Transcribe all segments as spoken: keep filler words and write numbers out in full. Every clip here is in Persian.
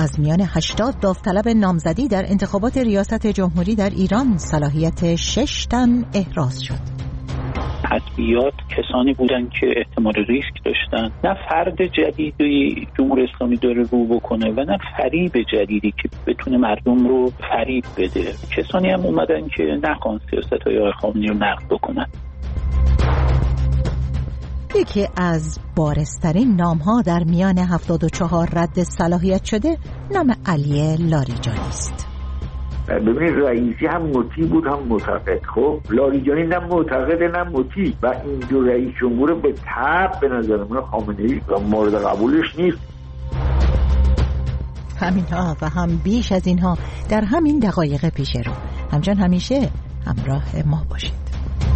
از میان هشتاد داوطلب نامزدی در انتخابات ریاست جمهوری در ایران صلاحیت شش تن احراز شد. حزبیات کسانی بودن که احتمال ریسک داشتن، نه فرد جدیدی جمهوری اسلامی داره رو بکنه و نه فریب جدیدی که بتونه مردم رو فریب بده. کسانی هم اومدن که نخوان سیاست‌های آقای خامنه‌ای رو نقد بکنن. یکی از بارزترین نام‌ها در میان هفتاد و چهار رد صلاحیت شده نام علی لاریجانی است. ببینید رئیسی هم مطیع بود هم معتقد. خب لاریجانی نه معتقد نه مطیع و این دو رئیس جمهور به تبع به نظر من خامنه‌ای مورد قبولش نیست. همینها و هم بیش از اینها در همین دقایق پیش رو. همچنان همیشه همراه ما باشید.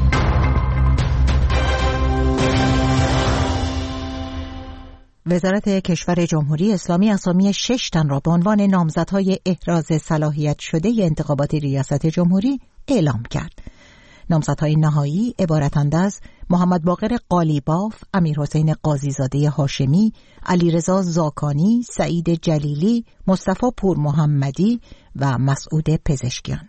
وزارت کشور جمهوری اسلامی اسامی شش تن را به عنوان نامزدهای احراز صلاحیت شده انتخابات ریاست جمهوری اعلام کرد. نامزدهای نهایی عبارتند از محمد باقر قالیباف، امیرحسین قاضیزاده هاشمی، علیرضا زاکانی، سعید جلیلی، مصطفی پور محمدی و مسعود پزشکیان.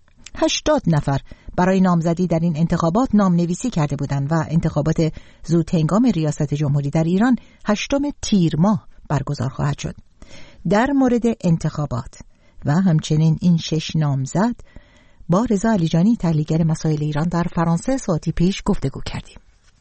هشتاد نفر برای نامزدی در این انتخابات نام نویسی کرده بودند و انتخابات زودهنگام ریاست جمهوری در ایران هشتم تیر ماه برگزار خواهد شد. در مورد انتخابات و همچنین این شش نامزد با رضا علیجانی تحلیلگر مسائل ایران در فرانسه ساعتی پیش گفتگو کردیم.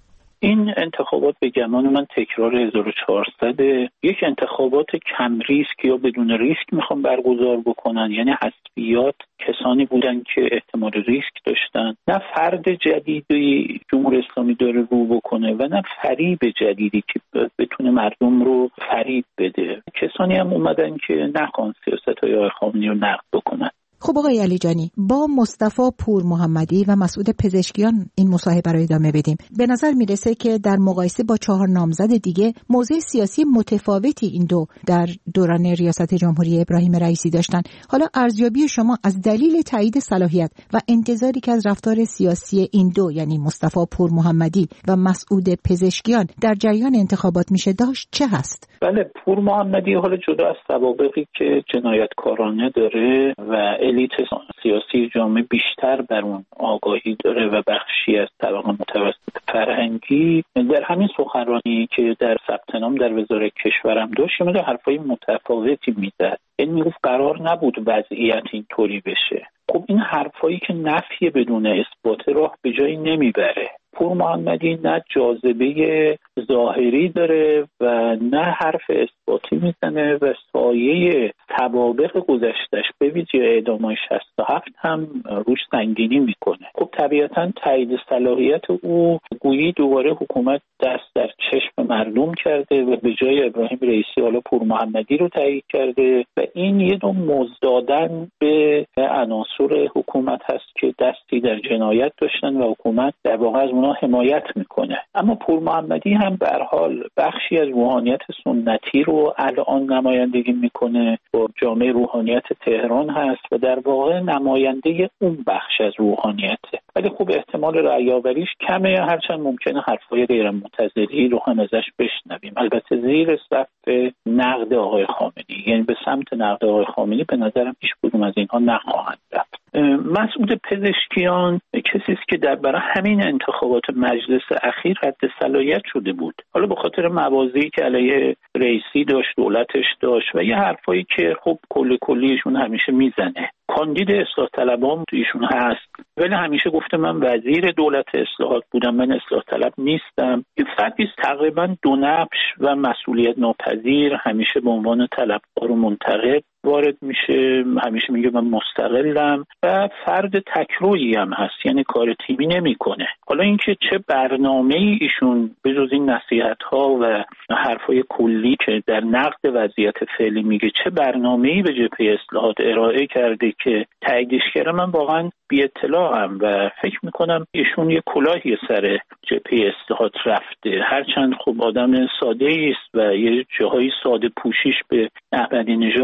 این انتخابات به گمان من تکرار هزار و چهارصد یک انتخابات کم ریسک یا بدون ریسک میخوام برگزار بکنن، یعنی حزبیات کسانی بودن که احتمال ریسک داشتن، نه فرد جدیدی جمهوری اسلامی داره رو بکنه و نه فریب جدیدی که بتونه مردم رو فریب بده. کسانی هم اومدن که نخوان سیاست‌های آقای خامنه‌ای رو نقد بکنن. خب آقای علیجانی، با مصطفی پور محمدی و مسعود پزشکیان این مصاحبه رو ادامه بدیم. به نظر میرسه که در مقایسه با چهار نامزد دیگه موضع سیاسی متفاوتی این دو در دوران ریاست جمهوری ابراهیم رئیسی داشتن. حالا ارزیابی شما از دلیل تایید صلاحیت و انتظاری که از رفتار سیاسی این دو، یعنی مصطفی پور محمدی و مسعود پزشکیان، در جریان انتخابات میشه داشت چه هست؟ بله، پور محمدی حالا جدا از سوابقی که جنایتکارانه داره و الیت سیاسی جامعه بیشتر بر اون آگاهی داره و بخشی از طبقه متوسط فرهنگی، در همین سخنرانی که در ثبت نام در وزارت کشورم داشت میگه حرفای متفاوتی میزد. این میگفت قرار نبود وضعیت اینطوری بشه. خب این حرفایی که نفی بدون اثبات راه به جایی نمیبره. پور محمدی نه جاذبه ظاهری داره و نه حرف اثباتی میزنه و سایه سوابق گذشتهش به ویژه اعدام‌های شصت و هفت هم روش سنگینی میکنه. خب طبیعتا تایید صلاحیت او گویی دوباره حکومت دست در چشم مردم کرده و به جای ابراهیم رئیسی حالا پور محمدی رو تایید کرده و این یه نوع مزدادن به عناصر حکومت هست که دستی در جنایت داشتن و حکومت در واقع از اونا حمایت میکنه. اما پور محمدی هم به هر حال بخشی از روحانیت سنتی رو الان نمایندگی میکنه، با جامعه روحانیت تهران هست و در واقع نماینده اون بخش از روحانیته. ولی خب احتمال رأی‌آوریش کمه، هرچند ممکنه حرفای غیر منتظری رو هم ازش بشنویم. البته زیر صف نقد آقای خامنه‌ای، یعنی به سمت نقد آقای خامنه‌ای به نظرم هیچ کدوم از اینها نخواهند رفت. مسعود پزشکیان کسی است که در برای همین انتخابات مجلس اخیر رد صلاحیت شده بود، حالا به خاطر موازی که علیه رئیسی داشت، دولتش داشت و یه حرفایی که خب کل کلیشون همیشه میزنه. کاندید اصلاح طلبان ایشون هست ولی همیشه گفته من وزیر دولت اصلاحات بودم، من اصلاح طلب نیستم. این فردی تقریبا دو نبش و مسئولیت ناپذیر، همیشه به عنوان طلبکار و منتقد وارد میشه، همیشه میگه من مستقلم و فرد تکرویی هم هست، یعنی کار تیمی نمیکنه. حالا اینکه چه برنامه‌ای ایشون به جز این نصیحت‌ها و حرفای کلی که در نقد وضعیت فعلی میگه، چه برنامه‌ای به جبهه اصلاحات ارائه کرده که تاییدش کرده، من واقعا بی اطلاعم و فکر میکنم ایشون یه کلاهی سر جبهه اصلاحات رفته، هرچند خب آدم ساده‌ای است و یه جاهای ساده پوشیش به احمدی نژاد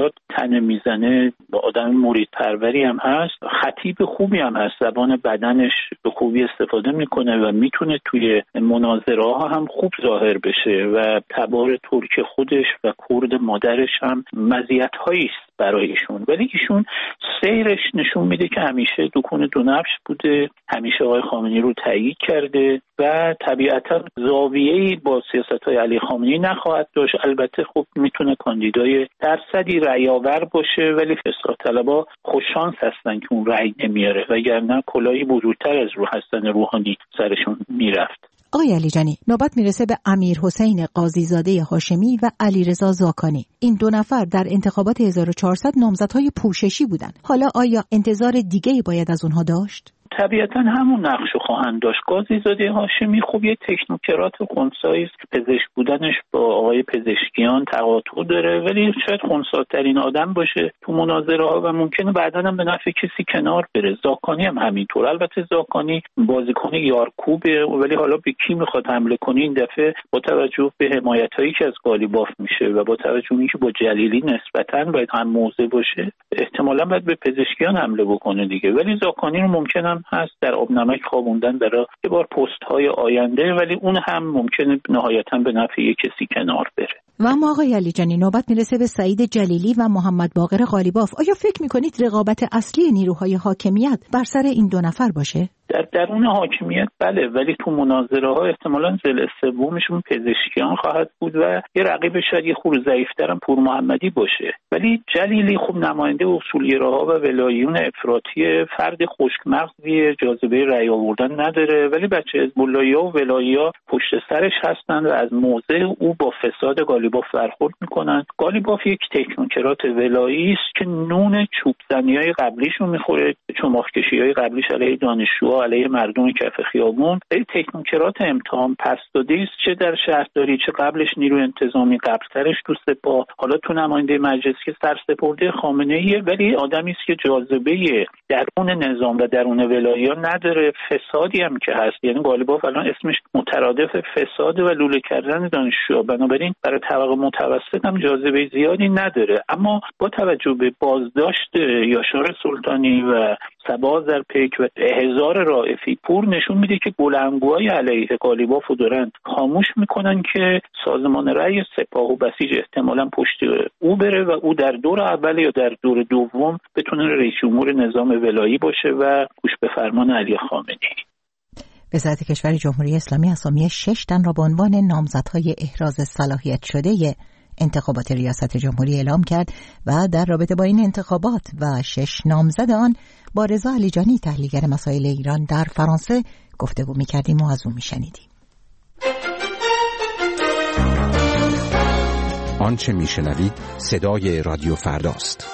تنه میزنه، با آدم مرید پروری هم هست، خطیب خوبی هم هست، زبان بدنش به خوبی استفاده میکنه و میتونه توی مناظره ها هم خوب ظاهر بشه و تبار ترک خودش و کرد مادرش هم مزیت هایی است برای ایشون. ولی ایشون سیرش نشون میده که همیشه دکون دو نبش بوده، همیشه آقای خامنه‌ای رو تایید کرده و طبیعتا زاویه‌ای با سیاست‌های علی خامنه‌ای نخواهد داشت. البته خب میتونه کاندیدای درصدی رأی‌آور باشه، ولی اصلاح طلبها خوششانس هستن که اون رأی نمیاره، وگرنه کلاهی بزرگتر از رو حسن روحانی سرشون میرفت. آقای علیجانی، نوبت میرسه به امیر حسین قاضیزاده هاشمی و علیرضا زاکانی. این دو نفر در انتخابات هزار و چهارصد نامزدهای پوششی بودن. حالا آیا انتظار دیگه‌ای باید از اونها داشت؟ طبیعتا همون نقشو خواهند داشت. قاضیزاده هاشمی خوب یه تکنوکرات خنثی است، پزشک بودنش با آقای پزشکیان تقاطع داره، ولی شاید خنثی‌ترین آدم باشه تو مناظره ها و ممکنه بعداً هم به نفع کسی کنار بره. زاکانی هم همینطور. البته زاکانی بازیکن یارکوبه، ولی حالا به کی میخواد حمله کنه این دفعه با توجه به حمایتایی که از قالیباف میشه و با توجه به اینکه با جلیلی نسبتاً باید هم موضع باشه، احتمالاً باید به پزشکیان حمله بکنه دیگه. ولی زاکانی رو ممکنه هست در آب نمک خوابوندن برای یه بار پست های آینده، ولی اون هم ممکنه نهایتا به نفع یک کسی کنار بره. و اما آقای علیجانی، نوبت میرسه به سعید جلیلی و محمد باقر قالیباف. آیا فکر میکنید رقابت اصلی نیروهای حاکمیت بر سر این دو نفر باشه؟ در درون حاکمیت بله، ولی تو مناظره ها احتمالاً ضلع سومشون پزشکیان خواهد بود و یه رقیب شاید یه خورده ضعیف‌تر هم پور محمدی باشه. ولی جلیلی خوب نماینده اصولگراها و ولاییون افراطی، فرد خشکمغزی، جاذبه رأی آوردن نداره، ولی بچه حزب اللهیا و ولایی‌ها پشت سرش هستن و از موضع او با فساد قالیباف برخورد میکنن. قالیباف یک تکنوکرات ولایی است که نون چوبزنی‌های قبلیشو میخوره، چماخ‌کشی‌های قبلیش علیه دانشجوها، علیه مردم کف خیابون. این تکنوکرات امتحان پس داده است، چه در شهرداری چه قبلش نیروی انتظامی، قبلترش تو سپاه، حالا تو نماینده مجلس که سرسپرده خامنه‌ای، ولی آدمی است که جاذبه درون نظام و درون ولایت‌ها نداره. فسادی هم که هست، یعنی قالیباف الان اسمش مترادف فساد و لوله کردن دانشجوها، بنابراین برای طبقه متوسط هم جاذبه زیادی نداره. اما با توجه به بازداشت یاشار سلطانی و صبا زرپیک و هزار رائفی پور نشون میده که بلندگوهای علیه قالیباف رو دارن خاموش میکنن که سازمان رأی سپاه و بسیج احتمالاً پشت او بره و او در دور اول یا در دور دوم بتونه رئیس جمهور نظام ولایی باشه و گوش به فرمان علی خامنه‌ای. وزارت کشور جمهوری اسلامی اسامی شش تن را به عنوان نامزدهای احراز صلاحیت شده انتخابات ریاست جمهوری اعلام کرد و در رابطه با این انتخابات و شش نامزد آن با رضا علیجانی تحلیلگر مسائل ایران در فرانسه گفتگو می‌کردیم و از او می‌شنیدیم. آنچه می‌شنوید صدای رادیو فرداست.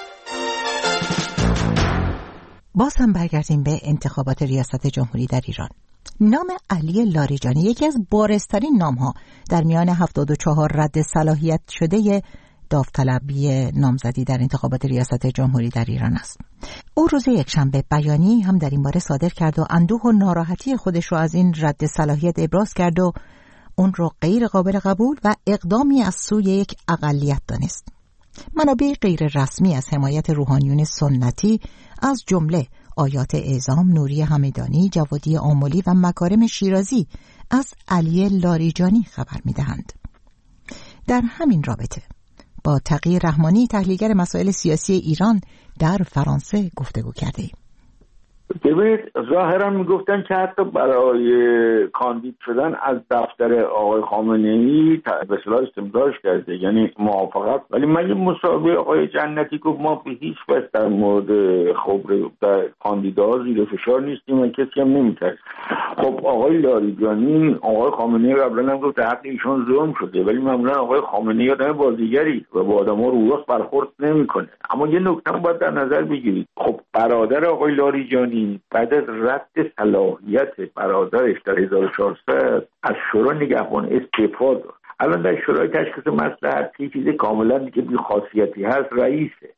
باز هم برگردیم به انتخابات ریاست جمهوری در ایران. نام علی لاریجانی یکی از بارزترین نام‌ها در میان هفتاد و چهار رد صلاحیت شده داوطلبی نامزدی در انتخابات ریاست جمهوری در ایران است. او روز یکشنبه بیانیه‌ای هم در این باره صادر کرد و اندوه و ناراحتی خودش رو از این رد صلاحیت ابراز کرد و اون رو غیر قابل قبول و اقدامی از سوی یک اقلیت دانست. منابع غیر رسمی از حمایت روحانیون سنتی از جمله آیات اعظام، نوری همدانی، جوادی آملی و مکارم شیرازی از علی لاریجانی خبر می‌دهند. در همین رابطه با تقی رحمانی تحلیلگر مسائل سیاسی ایران در فرانسه گفتگو کردیم. ببینید ظاهرا میگفتن که حتی برای کاندید شدن از دفتر آقای خامنه‌ای به اصطلاح استمزاج کرده، یعنی موافقت. ولی من مصاحبه آقای جنتی گفت ما به هیچ وجه در مورد خبر در کاندیدا زیر فشار نیستیم و کسی هم نمی‌ترسه. خب آقای لاریجانی، آقای خامنه‌ای قبلا هم گفت حق ایشون ظلم شده، ولی معمولا آقای خامنه‌ای آدم بازیگری و با آدم‌ها رو راست برخورد نمی‌کنه. اما یه نکته هم باید در نظر بگیرید. خب برادر آقای لاریجانی بعد از رد صلاحیت برادرش در هزار و چهارصد از شورای نگهبان استعفا داد. الان در شورای تشخیص مصلحت چیزی کاملا دیگه بی خاصیتی هست، رئیسه.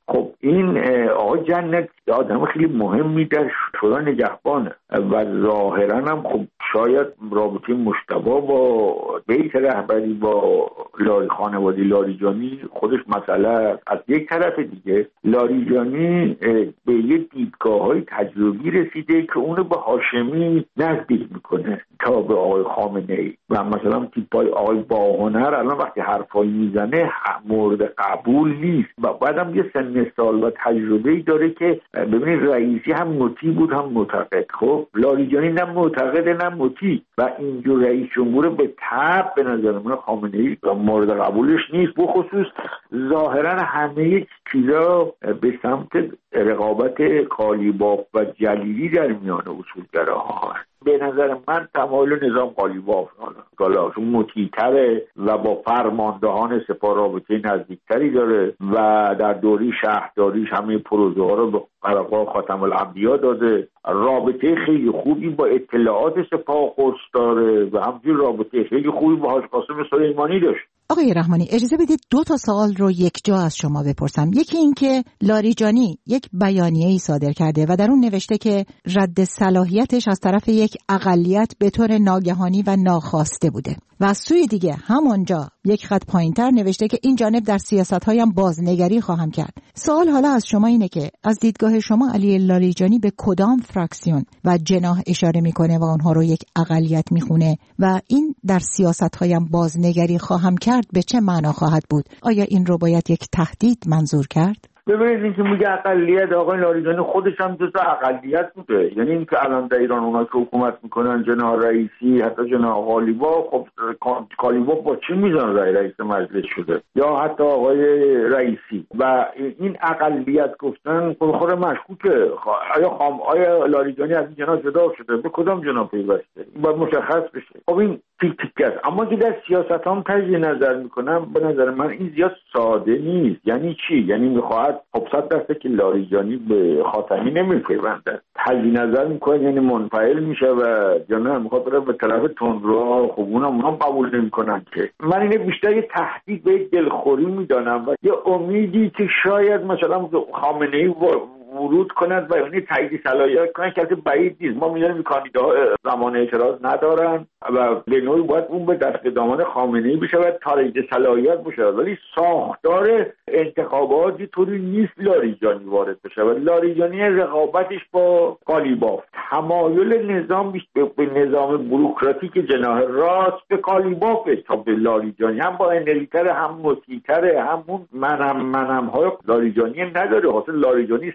خب این آقای جنت آدم خیلی مهمی در شورای نگهبانه و ظاهرا هم خب شاید رابطه مجتبی با بیت رهبری با لاری خانواده لاریجانی خودش مسئله. از یک طرف دیگه لاریجانی به یه دیدگاه‌های تجربی رسیده که اونو به هاشمی نزدیک میکنه تا به آقای خامنه‌ای و مثلا تیپای آقای باهنر الان وقتی حرفایی میزنه مورد قبول نیست و بعدم یه سن سال و تجربه‌ای داره که ببینید رئیسی هم مطیع بود هم معتقد. خب لاریجانی نه معتقد نه مطیع و اینجور رئیس جمهور به تبع به نظر من خامنه‌ای مورد قبولش نیست. به خصوص ظاهرا همه چیزا به سمت رقابت قالیباف و جلیلی در میان اصولگراها هست. به نظر من تمایل نظام قالیباف حالا مطیع‌تره و با فرماندهان سپاه رابطه نزدیکتری داره و در دوری شهرداریش همه پروژه ها رو به قرقا خاتم الانبیا داده. رابطه خیلی خوبی با اطلاعات سپاه قدس داره و همچنین رابطه خیلی خوبی با حاج قاسم سلیمانی داشت. آقای رحمانی اجازه بدید دو تا سوال رو یک جا از شما بپرسم. یکی این که لاریجانی یک بیانیه‌ای صادر کرده و در اون نوشته که رد صلاحیتش از طرف یک اقلیت به طور ناگهانی و ناخواسته بوده و از سوی دیگه همونجا یک خط پایینتر نوشته که این جانب در سیاست‌هایم بازنگری خواهم کرد. سوال حالا از شما اینه که از دیدگاه شما علی لاریجانی به کدام فراکسیون و جناح اشاره میکنه و اونها رو یک اقلیت میخونه و این در سیاست‌هایم بازنگری خواهم کرد به چه معنا خواهد بود؟ آیا این رو باید یک تهدید منظور کرد؟ ببینید این که میگه اقلیت، آقای لاریجانی خودش هم جزء اقلیت بوده. یعنی این که الان در ایران اونا که حکومت میکنن جناح رئیسی حتی جناح قالیباف، خب قالیباف با چی میزنه رئیس مجلس شده یا حتی آقای رئیسی و این اقلیت گفتن خود مشکوکه. آیا خام آیا لاریجانی از این جناح جدا شده؟ به کدام جناح پیوسته؟ این باید مشخص بشه. خب این تیک تیک است. اما که در سیاست هم تجزیه نظر میکنم به نظر من این زیاد ساده نیست. یعنی چی؟ یعنی میخواد خب صد درصد که لاریجانی به خاتمی نمیپیونده، تجزیه نظر میکنه یعنی منفعل میشه و یا نه میخواد بره به طرف تندرو. خب اونم اونم قبول نمیکنن که. من اینه بیشتر یه تهدید به دلخوری میدانم و یه امیدی که شاید مثلا خامنه‌ای ورود کند و یعنی تایید صلاحیت کنن که البته بعید نیست. ما می‌دونیم کاندیداها زمان اعتراض ندارن و به نوعی باید اون به دست دامان خامنه‌ای بشه و تایید صلاحیت بشه، ولی ساختار انتخاباتی طوری نیست لاریجانی وارد بشه و لاریجانی رقابتش با قالیباف تمایل نظام به نظام بوروکراتیک جناح راست به قالیباف تا به لاریجانی هم با انرژی‌تر هم مطیع‌تر همون منم منم های لاریجانی نداره. حاصل لاریجانی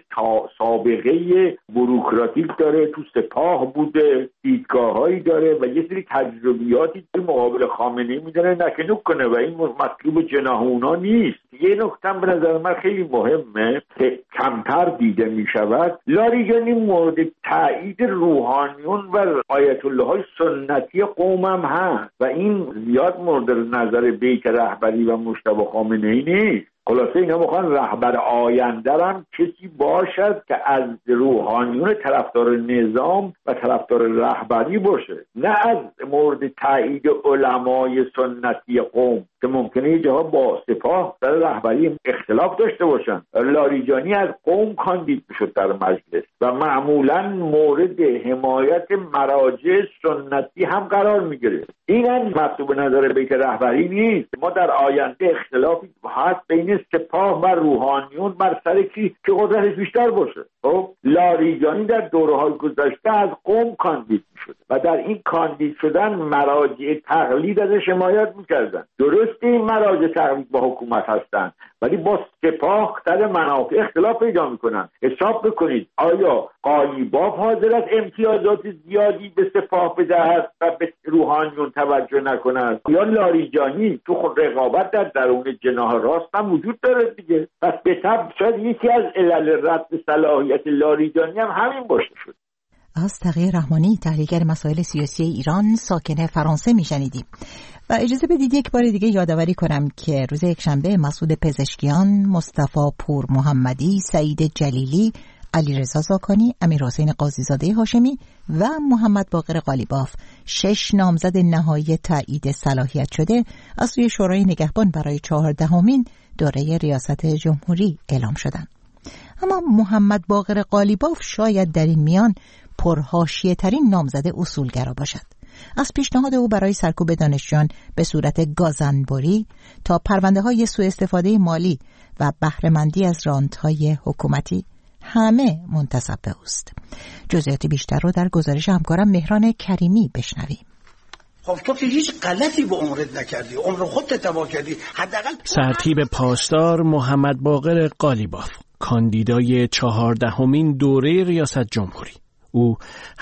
سابقه بوروکراتیک داره، تو سپاه بوده، دیدگاه‌هایی داره و یه سری تجربیاتی که مقابل خامنه‌ای میدونه نکنوک کنه و این مطلوب جناح اونا نیست. یه نکته به نظر من خیلی مهمه که کمتر دیده میشود. لاریجانی مورد تایید روحانیون و آیت الله های سنتی قومم هست و این زیاد مورد نظر بیت رهبری و مجتبی خامنه‌ای نیست. خلاصه اینا میخوان رهبر آینده هم کسی باشد که از روحانیون طرفدار نظام و طرفدار رهبری باشه، نه از مورد تایید علمای سنتی قوم که ممکنه یه جاها با سپاه در رهبری اختلاف داشته باشن. لاریجانی از قوم کاندید میشد در مجلس و معمولا مورد حمایت مراجع سنتی هم قرار میگیره. این هم مطلوب نظر بیت رهبری نیست. ما در آینده اختلافی هست بین سپاه و روحانیون بر سر کی که قدرتش بیشتر باشه. خب لاریجانی در دوره‌های گذشته از قوم کاندید میشد و در این کاندید شدن مراجع تقلید ازش حمایت میکردن. درسته این مراجع تقلید با حکومت هستن ولی با سپاه در منافع اختلاف پیدا میکنن. حساب بکنید آیا قالیباف حاضر است امتیازات زیادی به سپاه بدهد و به روحانیون توجه نکند یا لاریجانی؟ تو خود رقابت در درون جناح راست هم وجود داره دیگه. پس به طبع شاید یکی از علل رد صلاحیت لاریجانی هم همین باشه شد. از تقی رحمانی، تحلیلگر مسائل سیاسی ایران، ساکن فرانسه میشنیدیم. و اجازه بدید یک بار دیگه یادآوری کنم که روز یکشنبه مسعود پزشکیان، مصطفی پور محمدی، سعید جلیلی، علیرضا زاکانی، امیرحسین قاضیزاده هاشمی و محمد باقر قالیباف شش نامزد نهایی تایید صلاحیت شده از سوی شورای نگهبان برای چهاردهمین دوره ریاست جمهوری اعلام شدند. اما محمد باقر قالیباف شاید در این میان پرحاشیه ترین نامزد اصولگرا باشد. از پیشنهاد او برای سرکوب دانشجویان به صورت گازنبری تا پرونده های سوء استفاده مالی و بهره‌مندی از رانت‌های حکومتی همه منتسب به اوست. جزئیات بیشتر رو در گزارش همکارم مهران کریمی بشنویم. خب تو که هیچ غلطی به عمرت نکردی، عمر خودت تباه کردی. حداقل سرتیپ پاسدار محمد باقر قالیباف، کاندیدای چهاردهمین دوره ریاست جمهوری. او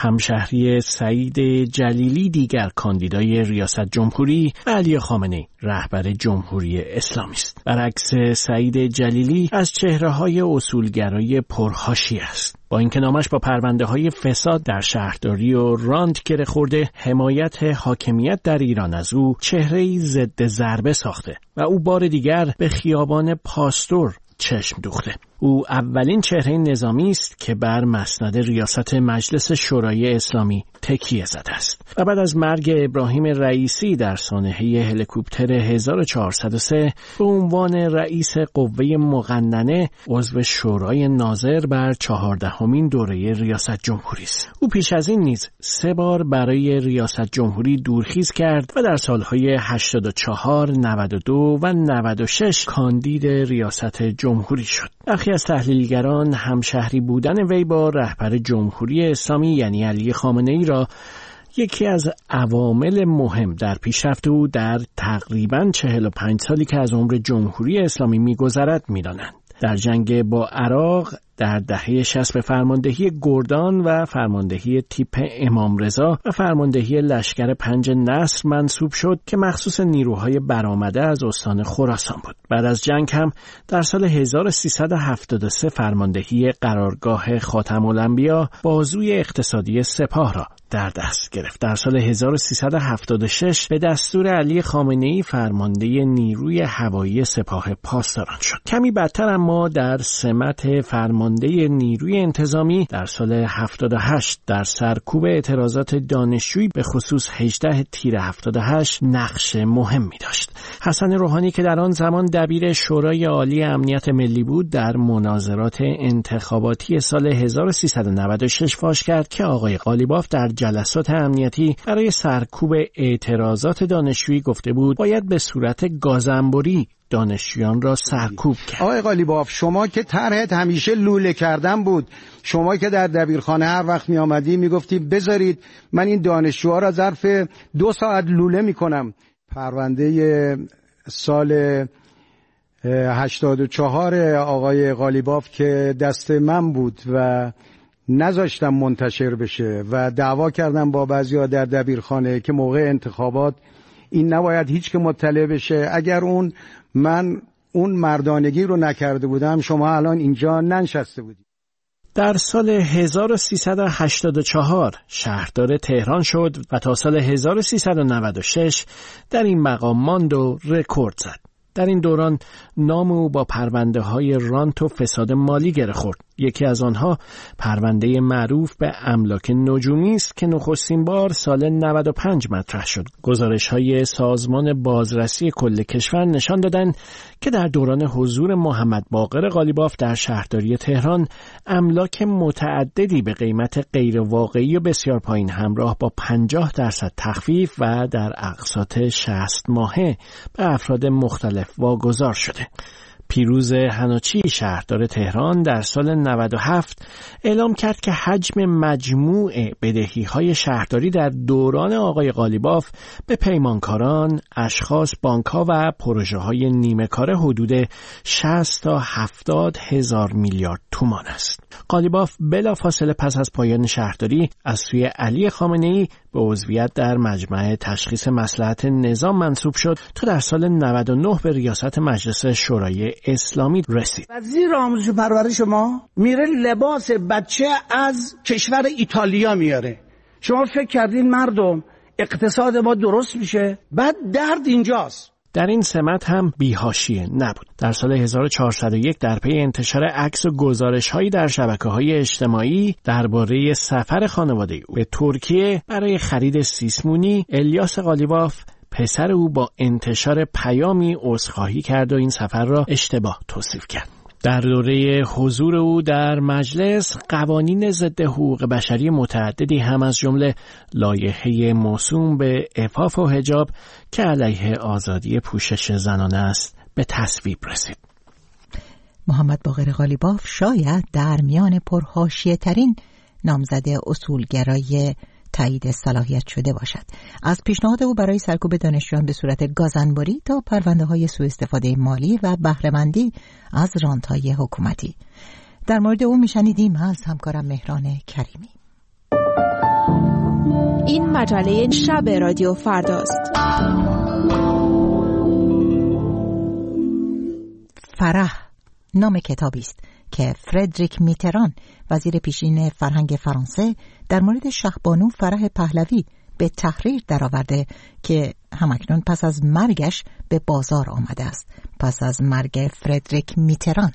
همشهری سعید جلیلی، دیگر کاندیدای ریاست جمهوری، و علی خامنه‌ای، رهبر جمهوری اسلامی است. برعکس سعید جلیلی از چهره‌های اصولگرای پرحاشیه است. با اینکه نامش با پرونده‌های فساد در شهرداری و رانت گره خورده، حمایت حاکمیت در ایران از او چهره‌ای ضد ضربه ساخته و او بار دیگر به خیابان پاستور چشم دوخته. او اولین چهره نظامی است که بر مسند ریاست مجلس شورای اسلامی تکیه زده است و بعد از مرگ ابراهیم رئیسی در سانحه هلیکوپتر هزار و چهارصد و سه به عنوان رئیس قوه مقننه عضو شورای ناظر بر چهاردهمین دوره ریاست جمهوری است. او پیش از این نیز سه بار برای ریاست جمهوری دورخیز کرد و در سالهای هشتاد و چهار، نود و دو و نود و شش کاندید ریاست جمهوری شد. برخی از تحلیلگران همشهری بودن وی با رهبر جمهوری اسلامی یعنی علی خامنه‌ای را یکی از عوامل مهم در پیشرفت او در تقریباً چهل و پنج سالی که از عمر جمهوری اسلامی می‌گذرد می‌دانند. در جنگ با عراق در دهه شصت به فرماندهی گردان و فرماندهی تیپ امام رضا و فرماندهی لشکر پنج نصر منصوب شد که مخصوص نیروهای برآمده از استان خراسان بود. بعد از جنگ هم در سال هزار و سیصد و هفتاد و سه فرماندهی قرارگاه خاتم الانبیا، بازوی اقتصادی سپاه را در دست گرفت. در سال هزار و سیصد و هفتاد و شش به دستور علی خامنه‌ای فرمانده نیروی هوایی سپاه پاسداران شد. کمی بدتر اما در سمت فرمانده نیروی انتظامی در سال هفتاد و هشت در سرکوب اعتراضات دانشجویی به خصوص هجدهم تیر هفتاد و هشت نقش مهمی داشت. حسن روحانی که در آن زمان دبیر شورای عالی امنیت ملی بود، در مناظرات انتخاباتی سال هزار و سیصد و نود و شش فاش کرد که آقای قالیباف در جلسات امنیتی برای سرکوب اعتراضات دانشجویی گفته بود باید به صورت گازنبری دانشجویان را سرکوب کرد. آقای قالیباف، شما که طرحت همیشه لوله کردن بود، شما که در دبیرخانه هر وقت می آمدی می گفتی بذارید من این دانشجوها را ظرف دو ساعت لوله می کنم. پرونده سال هشتاد و چهار آقای قالیباف که دست من بود و نذاشتم منتشر بشه و دعوا کردم با بعضیا در دبیرخانه که موقع انتخابات این نباید هیچ که مطلع بشه. اگر اون من اون مردانگی رو نکرده بودم شما الان اینجا ننشسته بودید. در سال هزار و سیصد و هشتاد و چهار شهردار تهران شد و تا سال هزار و سیصد و نود و شش در این مقام ماند و رکورد زد. در این دوران نام او با پرونده های رانت و فساد مالی گره خورد. یکی از آنها پرونده معروف به املاک نجومی است که نخستین بار سال نود و پنج مطرح شد. گزارش‌های سازمان بازرسی کل کشور نشان دادند که در دوران حضور محمد باقر قالیباف در شهرداری تهران املاک متعددی به قیمت غیر واقعی و بسیار پایین همراه با پنجاه درصد تخفیف و در اقساط شصت ماهه به افراد مختلف واگذار شده. پیروز حناچی شهردار تهران در سال نود و هفت اعلام کرد که حجم مجموع بدهی‌های شهرداری در دوران آقای قالیباف به پیمانکاران، اشخاص، بانک‌ها و پروژه‌های نیمه کاره حدود شصت تا هفتاد هزار میلیارد تومان است. قالیباف بلافاصله پس از پایان شهرداری از سوی علی خامنه‌ای به عضویت در مجمع تشخیص مصلحت نظام منصوب شد تا در سال نود و نه به ریاست مجلس شورای اسلامی رسید. وزیر آموزش و پرورش ما میره لباس بچه از کشور ایتالیا میاره. شما فکر کردین مردم اقتصاد ما درست میشه؟ بعد درد اینجاست. در این سمت هم بی‌حاشیه نبود. در سال هزار و چهارصد و یک در پی انتشار عکس و گزارش‌هایی در شبکه‌های اجتماعی درباره سفر خانواده او به ترکیه برای خرید سیسمونی، الیاس قالیباف پسر او با انتشار پیامی عذرخواهی کرد و این سفر را اشتباه توصیف کرد. در دوره حضور او در مجلس قوانین ضد حقوق بشری متعددی هم از جمله لایحه موسوم به عفاف و حجاب که علیه آزادی پوشش زنانه است به تصویب رسید. محمد باقر قالیباف شاید در میان پرحاشیه ترین نامزد اصولگرای تایید صلاحیت شده باشد. از پیشنهاد او برای سرکوب دانشجویان به صورت گازانباری تا پرونده‌های سوء استفاده مالی و بهره‌مندی از رانت‌های حکومتی. در مورد او میشنیدیم از همکارم مهران کریمی. این مجله شب رادیو فرداست. فرح نام کتابی است که فردریک میتران وزیر پیشین فرهنگ فرانسه در مورد شهبانو فرح پهلوی به تحریر درآورده که همکنون پس از مرگش به بازار آمده است. پس از مرگ فردریک میتران.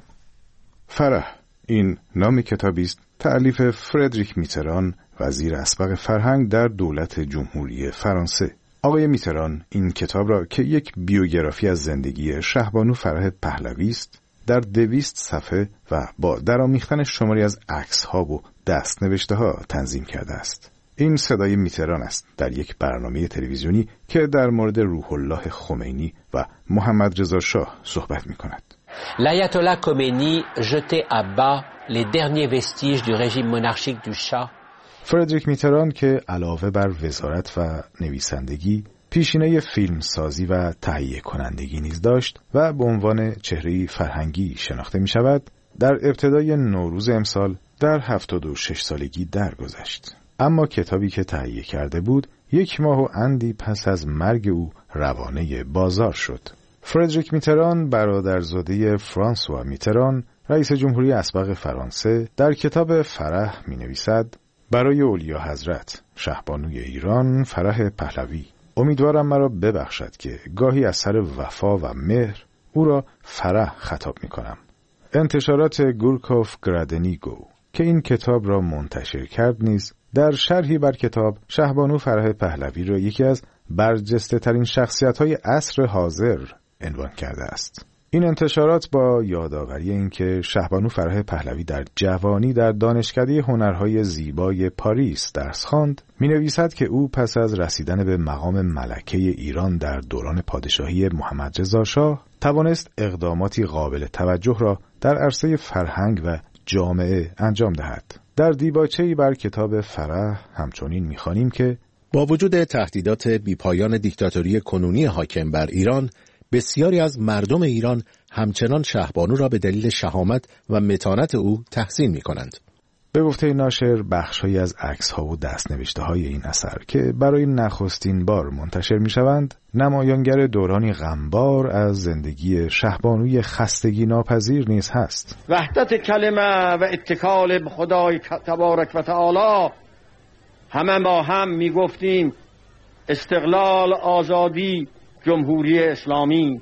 فرح این نام کتابی است تألیف فردریک میتران وزیر اسبق فرهنگ در دولت جمهوری فرانسه. آقای میتران این کتاب را که یک بیوگرافی از زندگی شهبانو فرح پهلوی است در دویست صفحه و با درآمیختن شماری از عکس‌ها و دست‌نوشته‌ها تنظیم کرده است. این صدای میتران است در یک برنامه تلویزیونی که در مورد روح الله خمینی و محمد رضا شاه صحبت می‌کند. L'ayatollah Khomeini jetait à bas les derniers vestiges du régime monarchique du Shah. فردریک میتران که علاوه بر وزارت و نویسندگی پیشینه فیلم سازی و تهیه کنندگی نیز داشت و به عنوان چهره‌ای فرهنگی شناخته می شود، در ابتدای نوروز امسال در هفتاد و شش سالگی درگذشت. اما کتابی که تهیه کرده بود یک ماه و اندی پس از مرگ او روانه بازار شد. فردریک میتران برادرزاده فرانسوا میتران رئیس جمهوری اسبق فرانسه در کتاب فرح می نویسد: برای اولیا حضرت شهبانوی ایران فرح پهلوی، امیدوارم مرا ببخشد که گاهی از سر وفا و مهر او را فرح خطاب می کنم. انتشارات گورکوف گرادنیگو که این کتاب را منتشر کرد نیز در شرحی بر کتاب شهبانو فرح پهلوی را یکی از برجسته ترین شخصیت های عصر حاضر عنوان کرده است. این انتشارات با یادآوری اینکه شهبانو فرح پهلوی در جوانی در دانشکده هنرهای زیبای پاریس درس خواند، می‌نویسد که او پس از رسیدن به مقام ملکه ایران در دوران پادشاهی محمد رضا شاه توانست اقداماتی قابل توجه را در عرصه فرهنگ و جامعه انجام دهد. در دیباچه‌ای بر کتاب فرح همچنین می‌خوانیم که با وجود تهدیدات بیپایان دیکتاتوری کنونی حاکم بر ایران، بسیاری از مردم ایران همچنان شهبانو را به دلیل شهامت و متانت او تحسین می کنند. به گفته ناشر بخش‌هایی از عکس‌ها و دست‌نوشته‌های این اثر که برای نخستین بار منتشر می‌شوند، نمایانگر دورانی غمبار از زندگی شهبانوی خستگی ناپذیر نیز هست. وحدت کلمه و اتکال به خدای تبارک و تعالی، همه با هم می‌گفتیم استقلال، آزادی، جمهوری اسلامی.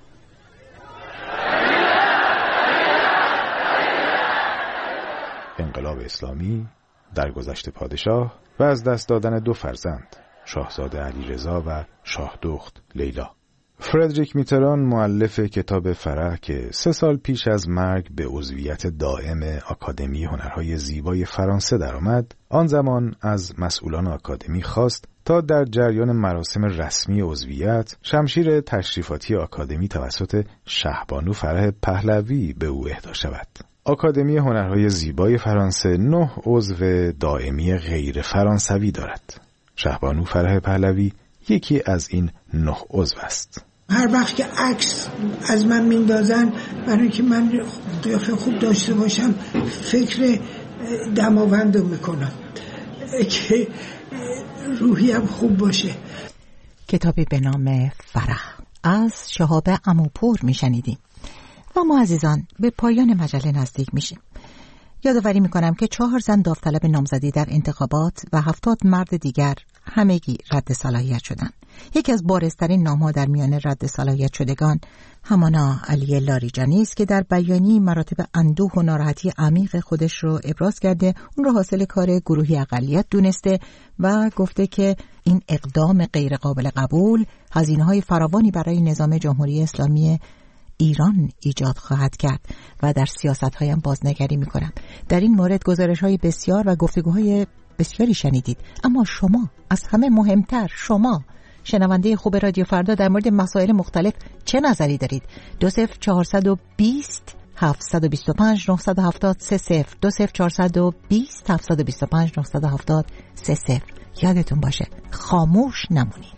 انقلاب اسلامی، درگذشت پادشاه و از دست دادن دو فرزند، شاهزاده علیرضا و شاه دخت لیلا. فردریک میتران مؤلف کتاب فرح که سه سال پیش از مرگ به عضویت دائم آکادمی هنرهای زیبای فرانسه درآمد، آن زمان از مسئولان آکادمی خواست تا در جریان مراسم رسمی عضویت شمشیر تشریفاتی آکادمی توسط شهبانو فرح پهلوی به او اهدا شود. آکادمی هنرهای زیبای فرانسه نه عضو دائمی غیر فرانسوی دارد. شهبانو فرح پهلوی یکی از این نه عضو است. هر وقت که عکس از من میندازن برای که من قیافه خوب داشته باشم، فکر دماوند رو میکنم که روحیم خوب باشه. کتابی به نام فرح از شهاب عموپور میشنیدیم. و ما عزیزان به پایان مجله نزدیک میشیم. یادآوری میکنم که چهار زن داوطلب نامزدی در انتخابات و هفتاد مرد دیگر همگی رد صلاحیت شدند. یکی از بارزترین نام‌ها در میان رد صلاحیت شدگان همانا علی لاریجانی است که در بیانیه مراتب اندوه و ناراحتی عمیق خودش رو ابراز کرده، اون رو حاصل کار گروهی اقلیت دونسته و گفته که این اقدام غیر قابل قبول هزینه‌های فراوانی برای نظام جمهوری اسلامی ایران ایجاد خواهد کرد و در سیاست‌هایم بازنگری می‌کنم. در این مورد گزارش‌های بسیار و گفتگوهای بسیاری شنیدید، اما شما، از همه مهمتر شما شنونده خوب رادیو فردا، در مورد مسائل مختلف چه نظری دارید؟ دو صفر چهارصد و بیست هفتصد و بیست و پنج نهصد و هفتاد سه صفر دو صفر چهارصد و بیست هفتصد و بیست و پنج نهصد و هفتاد سه صفر. یادتون باشه خاموش نمونید.